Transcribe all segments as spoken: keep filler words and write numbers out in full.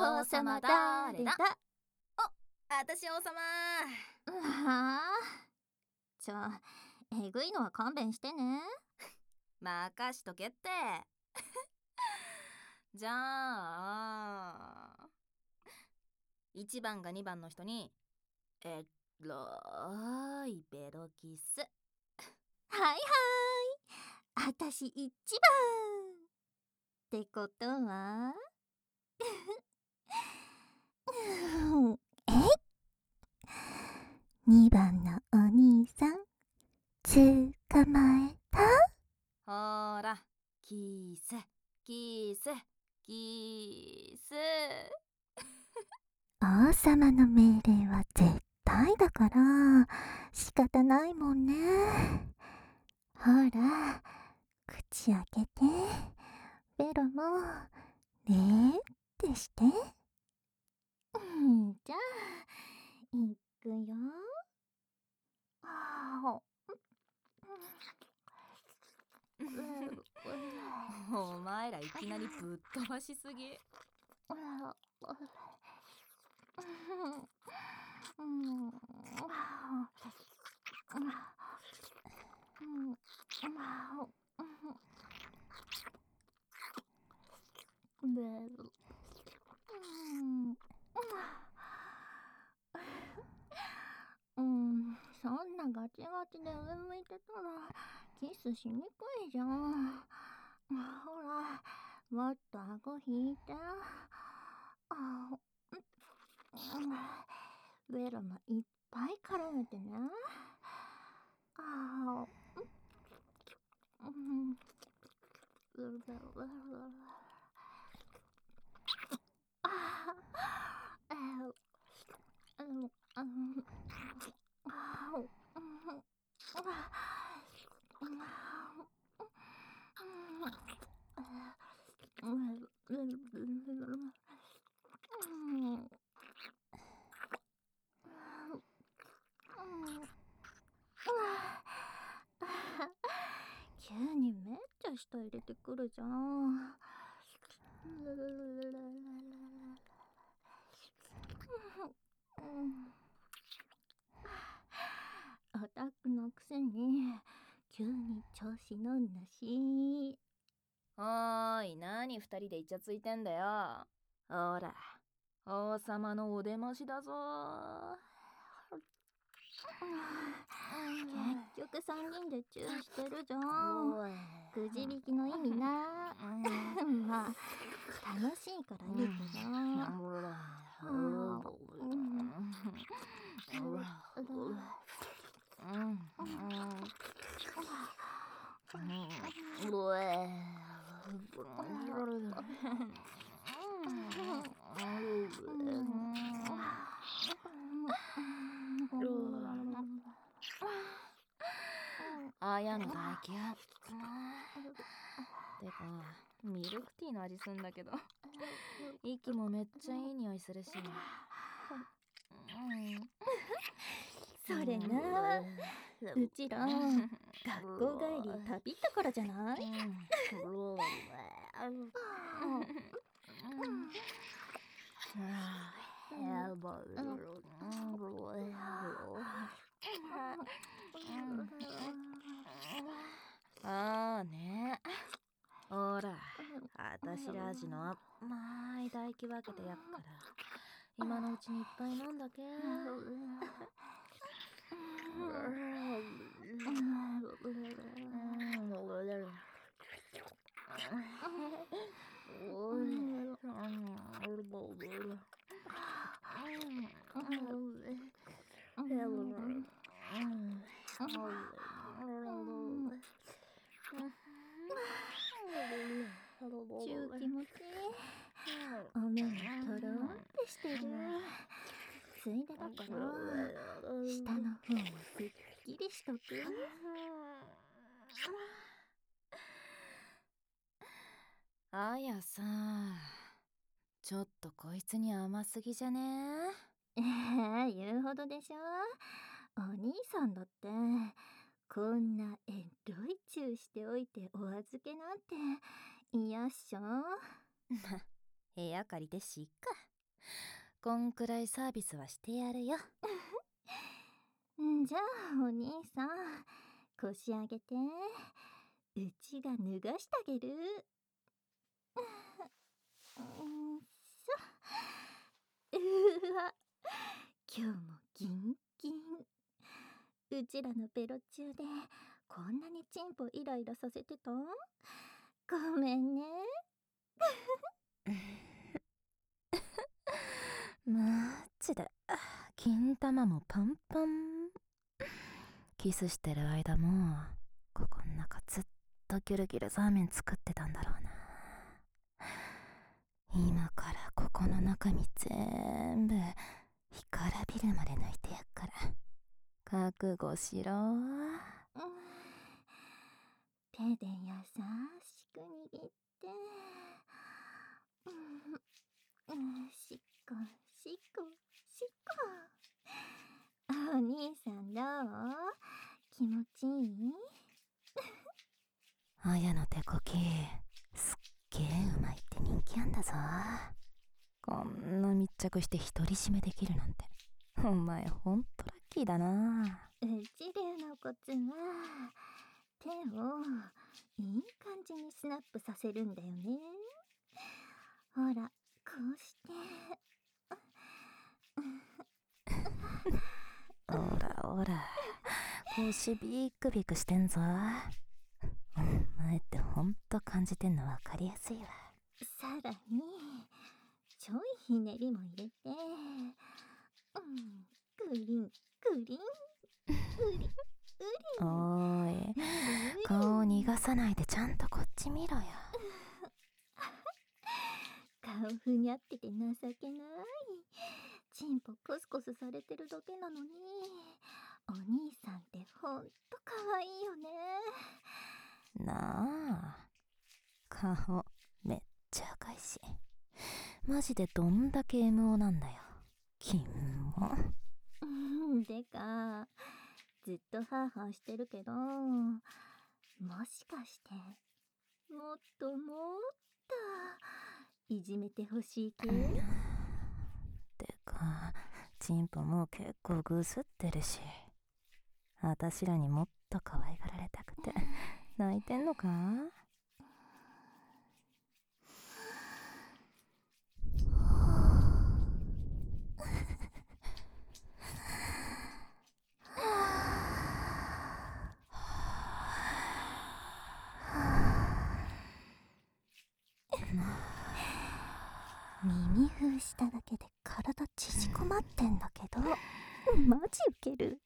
王様誰だ？ お、あたし王様。 はあ、ちょ、えぐいのは勘弁してね。 任しとけって。じゃあいちばんがにばんの人にえらいベロキス。 はいはい、あたしいちばんってことはえい、にばんのお兄さんつかまえた？ ほら、キスキスキス。 王様の命令は絶対だから仕方ないもんね。ほら、口開けて、ベロもねーってして。うん、じゃあいくよ。あお前らいきなりぶっ飛ばしすぎ。 うん、そんなガチガチで上向いてたらキスしにくいじゃん。ほら、もっと顎引いて。あ、ベロもいっぱい絡めてね。あ、うん、急にめっちゃ舌入れてくるじゃん。オタクのくせに急に調子乗んなし。 おーい、なに二人でイチャついてんだよ。ほら、王様のお出ましだぞ。 結局さんにんでチューしてるじゃん。くじ引きの意味な。まあ楽しいからいいけど。 あやの大嫌い。てか、ミルクティーの味すんだけど。息もめっちゃいい匂いするし。 それな、うちら学校帰り旅ったからじゃない？ ああね。ほら、あたしら味の甘い唾液分けてやっから今のうちにいっぱい飲んだけ。 チュー気持ちいい。お目もとろんってしてる。ついでだから下の方もすっきりしとく。 あやさ、ちょっとこいつに甘すぎじゃね？ ええ、言うほどでしょ。お兄さんだってこんなエロいチューしておいてお預けなんて嫌っしょ。 部屋借りてしっか。 こんくらいサービスはしてやるよ。 じゃあお兄さん、腰上げて、うちが脱がしてあげる。うんしょ。うわ、今日もギンギン。うちらのベロ中でこんなにチンポイライラさせてた？ごめんね。 マジで金玉もパンパン。キスしてる間もここん中ずっとギュルギュルザーメン作ってたんだろうな。今からここの中身全部干からびるまで抜いてやっから覚悟しろ。 手で優しく握って、うん、しっこしっこしっこ。お兄さんどう？気持ちいい？ あやの手こきすっげえうまいって人気あんだぞ。こんな密着して独り占めできるなんてお前ほんとラッキーだな。 うち流のコツは手をいい感じにスナップさせるんだよね。ほらこうして。 おらおら腰ビクビクしてんぞ。お前ってほんと感じてんの分かりやすいわ。 さらにちょいひねりも入れて、うん、グリングリンうりうり。 おーい、顔を逃がさないでちゃんとこっち見ろよ。 顔ふにゃってて情けない。チンポコスコスされてるだけなのに、お兄さんってほんとかわいいよね。 なあ、顔めっちゃ赤いし、マジでどんだけ エムオー なんだよ。キモ。 うん、でかずっとハーハーしてるけど、もしかしてもっともっといじめてほしい系？ てかチンポもう結構ぐすってるし、あたしらにもっと可愛がられたくて泣いてんのか？ 耳風しただけで体縮こまってんだけど、マジウケる。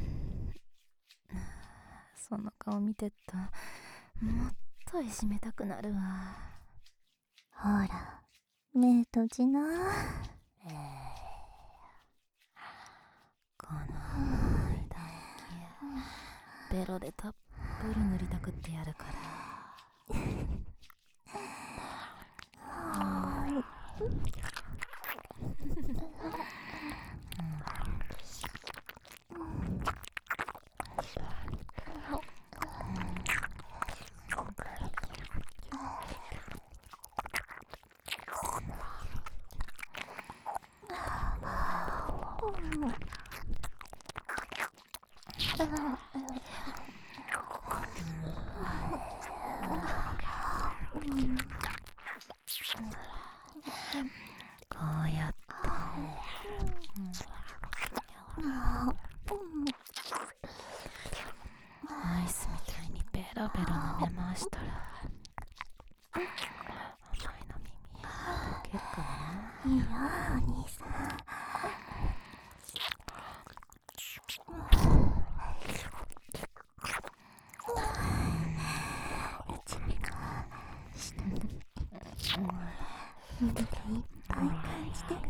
その顔見てったもっといじめたくなるわ。 ほら目閉じな。 えー、この甘い唾液ベロでたっぷり塗りたくってやるから。こうやってアイスみたいにベロベロ舐め回したらお前の耳溶けるかな。 いいよお兄さん。一味が下に耳でいっぱい感じてね。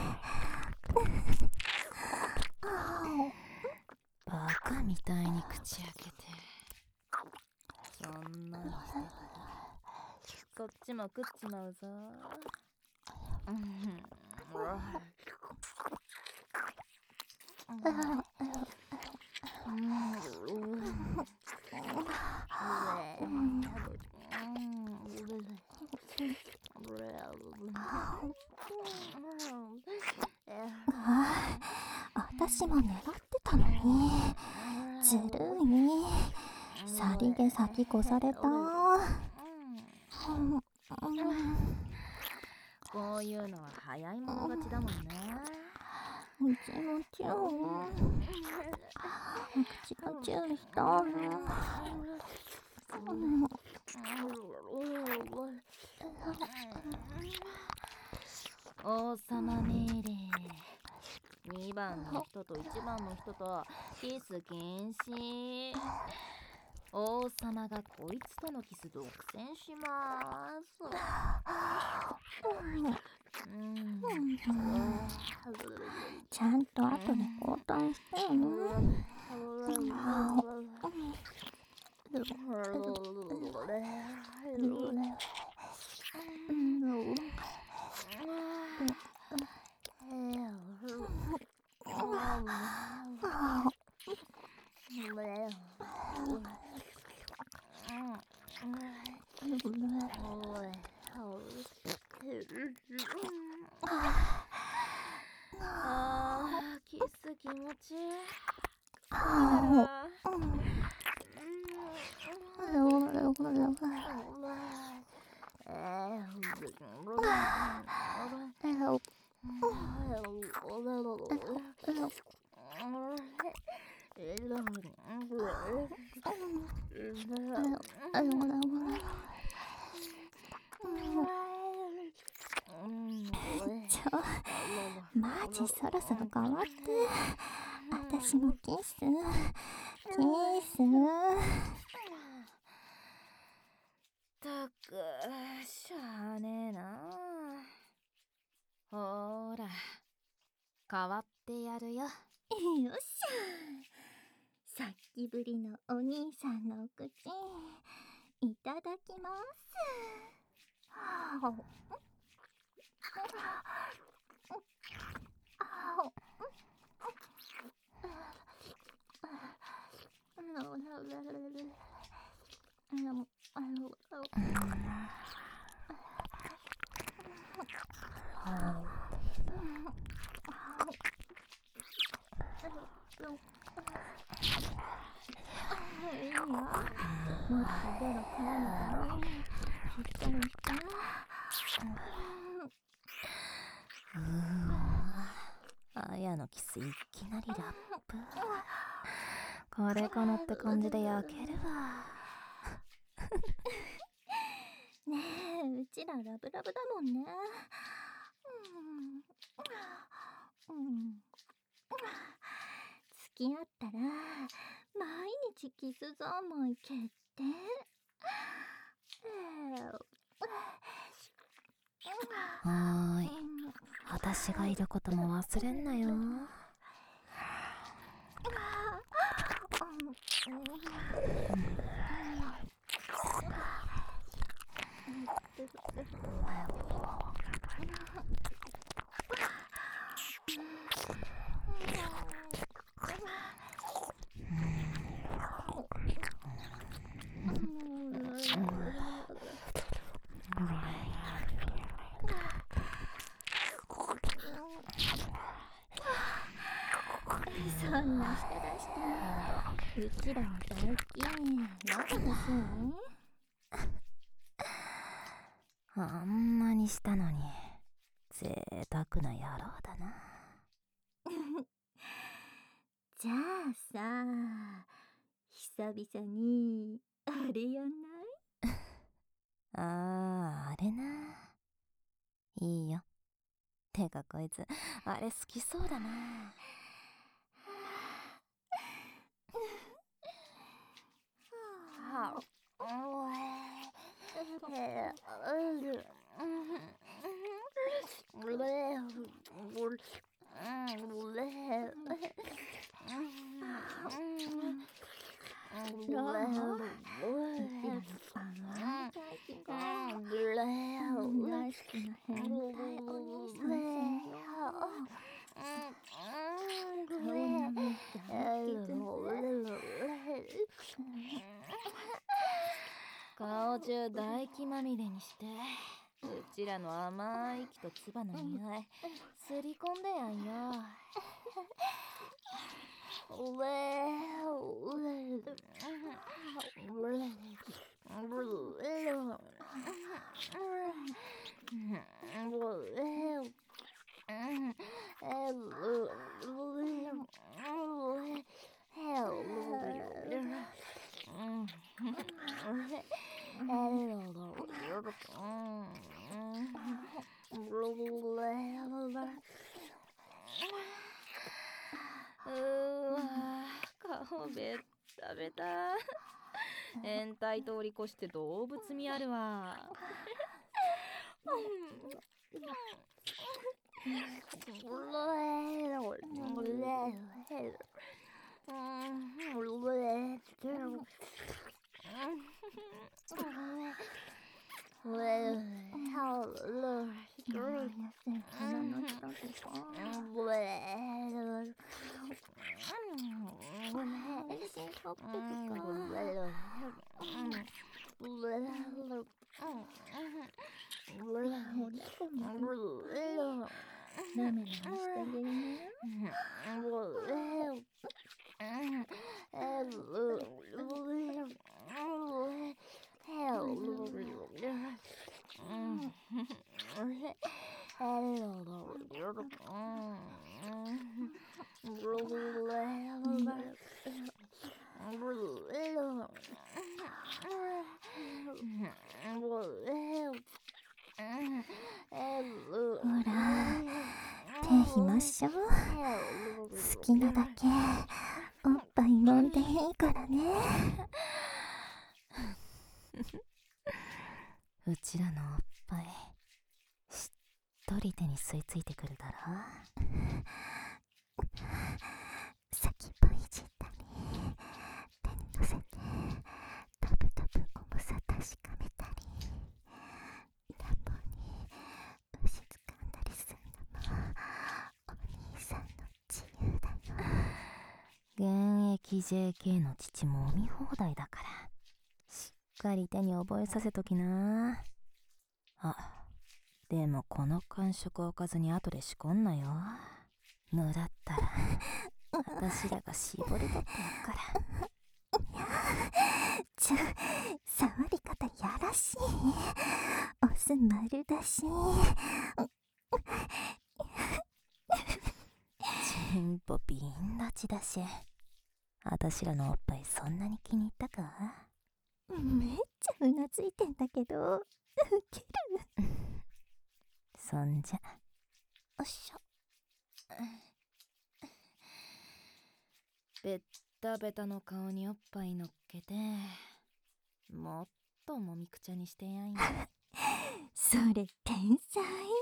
バカみたいに口開けてそんなのしてたらこっちも食っちまうぞ。 私も狙ってたのに。ずるい。さりげ先越された。 こういうのは早い者勝ちだもんね。 うちもチュー。口がチューした。 王様命令。にばんの人といちばんの人とキス禁止。王様がこいつとのキス独占します。うん、 ちゃんと後で交代してよね。 あー、キス気持ちいい。 ちょ、マジそろそろ変わって。私もキスキス。 たく、しゃあねえな。ほーら、変わってやるよ。 よっしゃ。さっきぶりのお兄さんのお口いただきます。もっとベロ絡むためにしっかりして。 あやのキスいきなりラップ。これかなって感じで焼けるわ。 ねえ、うちらラブラブだもんね。うんうん、付き合ったら毎日キス三昧決定。 はーい、私がいることも忘れんなよ。 そんな舌出したらうちらの大金何欲しい？ あんなにしたのに贅沢な野郎だな。 じゃあさ、久々にあれやんない？ あー、あれな。いいよ。てかこいつあれ好きそうだな。顔中唾液まみれにしてうちらの甘い息と唾の匂いすり込んでやんよ。うーわ、顔ベッタベタ。変態通り越して動物味あるわ。 なめなめしてあげるね。ほら、手ひましょう。好きなだけおっぱい飲んでいいからね。 うちらのおっぱいしっとり手に吸い付いてくるだろ。 先っぽいじったり、手に乗せてタブタブ重さ確かめたり、暖房に牛つかんだりするのもお兄さんの自由だよ。 現役 ジェーケー の父も見放題だからしっかり手に覚えさせときな。あ、でもこの感触を置かずに後で仕込んなよ。のだったら私らが絞り取ってやっから。 ちょ、触り方やらしい。オス丸だし。 チンポビン立ちだし、私らのおっぱいそんなに気に入ったか？ めっちゃうなずいてんだけど、ウケる。 そんじゃおっしょ。 ベッタベタの顔におっぱい乗っけてもっともみくちゃにしてやんよ。 それ天才。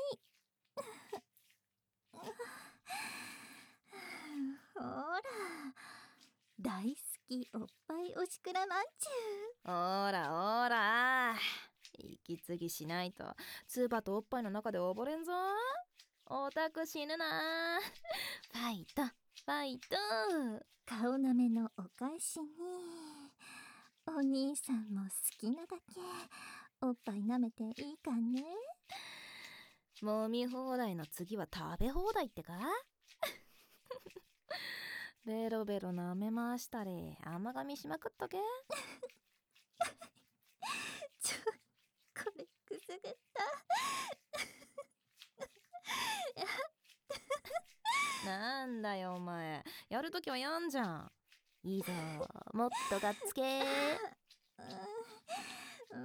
ほら、大好きおっぱいおしくらまんちゅおーらおーら、息継ぎしないとツバとおっぱいの中で溺れんぞ。オタク死ぬな。ファイトファイト。 顔なめのお返しに、お兄さんも好きなだけおっぱい舐めていいかね。 もみ放題の次は食べ放題ってか？ベロベロ舐め回したり甘噛みしまくっとけ。 ちょ、これくすぐった。 なんだよお前、やるときはやんじゃん。いいぞ、もっとがっつけー。 うん、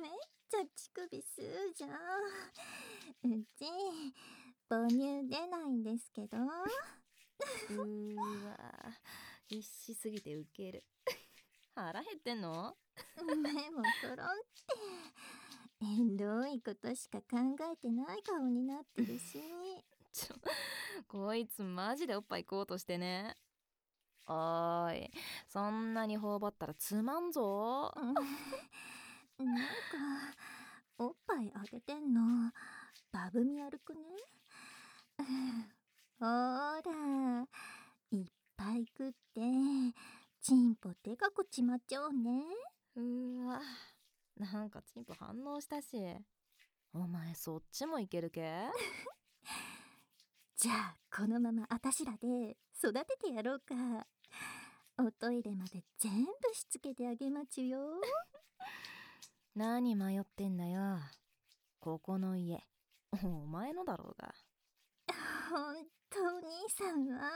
めっちゃ乳首吸うじゃん。うち母乳出ないんですけど。 うーわ、必死すぎてウケる。腹減ってんの？ 目もとろんって、えんどいことしか考えてない顔になってるし。 ちょ、こいつマジでおっぱい食おうとしてね。おーい、そんなに頬張ったらつまんぞ。 うん、なんかおっぱいあげてんのバブみ悪くね。ほーら、いっぱい食ってチンポでかくちまっちゃおうね。 うーわ、なんかチンポ反応したし。 お前そっちもいけるけ？ じゃあこのままあたしらで育ててやろうか。おトイレまで全部しつけてあげまちゅよ。 何迷ってんだよ。ここの家お前のだろうが。 ほんとお兄さんは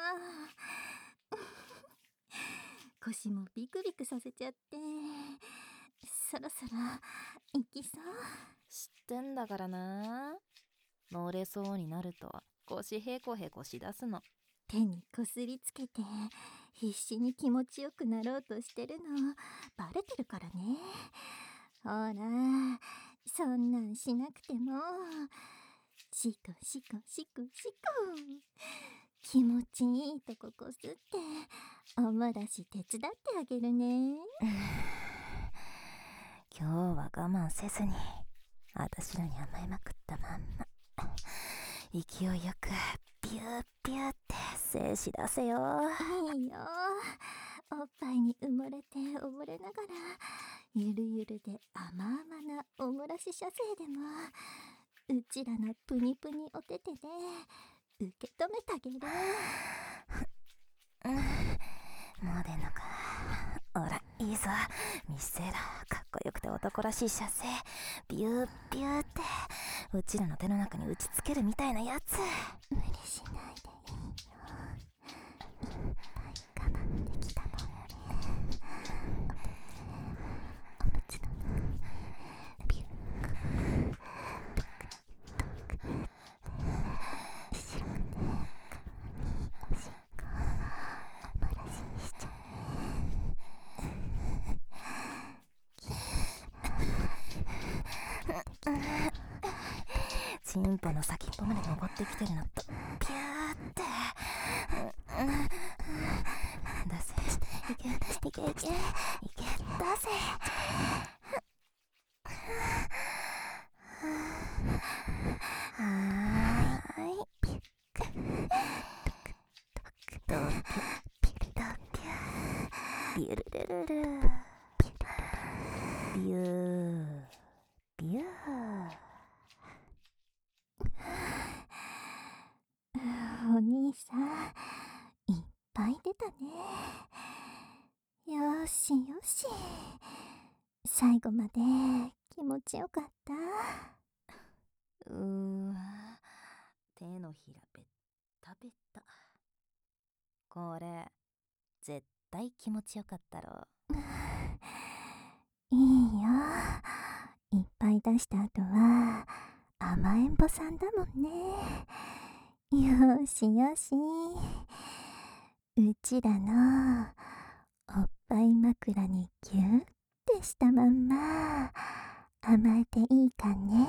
腰もビクビクさせちゃって、そろそろ行きそう。 知ってんだからな。乗れそうになると腰へこへこしだすの。 手にこすりつけて必死に気持ちよくなろうとしてるのバレてるからね。ほら、そんなんしなくてもシコシコシコシコ気持ちいいとここすっておもらし手伝ってあげるね。 今日は我慢せずに私らに甘えまくったまんま勢いよくビュービューって精子出せよ。 いいよ、おっぱいに埋もれて溺れながらゆるゆるで甘々なおもらし射精でもうちらのプニプニお手手で受け止めてあげる。 うん、もう出んのか。ほらいいぞ、見せろ。かっこよくて男らしい射精、ビュービューってうちらの手の中に打ちつけるみたいなやつ。 無理しないでいいよ、いっぱい我慢できたもんね。おむつの中にビューチンポの先っぽまで登ってきてるのとピューって、うんうん、出せ、いけいけいけいけ出せ。はーい、ドピュドピュビュルルルルビュービュー。 お兄さんいっぱい出たね。よしよし、最後まで気持ちよかった。 うーわ、手のひらべったべった。これ絶対気持ちよかったろ。 いいよ、いっぱい出した後は甘えん坊さんだもんね。よしよし、うちらのおっぱい枕にギュッてしたまんま甘えていいかね。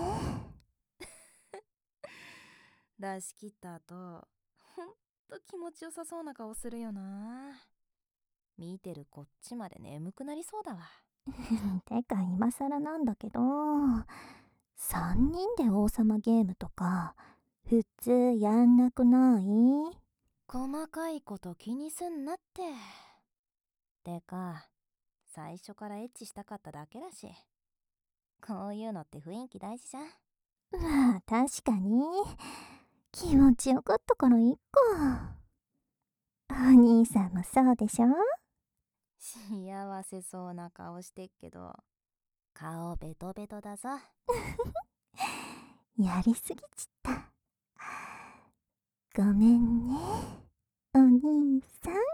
出し切った後ほんと気持ちよさそうな顔するよな。見てるこっちまで眠くなりそうだわ。 てか今更なんだけど、さんにんで王様ゲームとか普通やんなくない？ 細かいこと気にすんなって。てか最初からエッチしたかっただけだし、こういうのって雰囲気大事じゃん。 まあ確かに気持ちよかったからいいか。お兄さんもそうでしょ？ 幸せそうな顔してっけど顔ベトベトだぞ。 やりすぎちった。ごめんねお兄さん。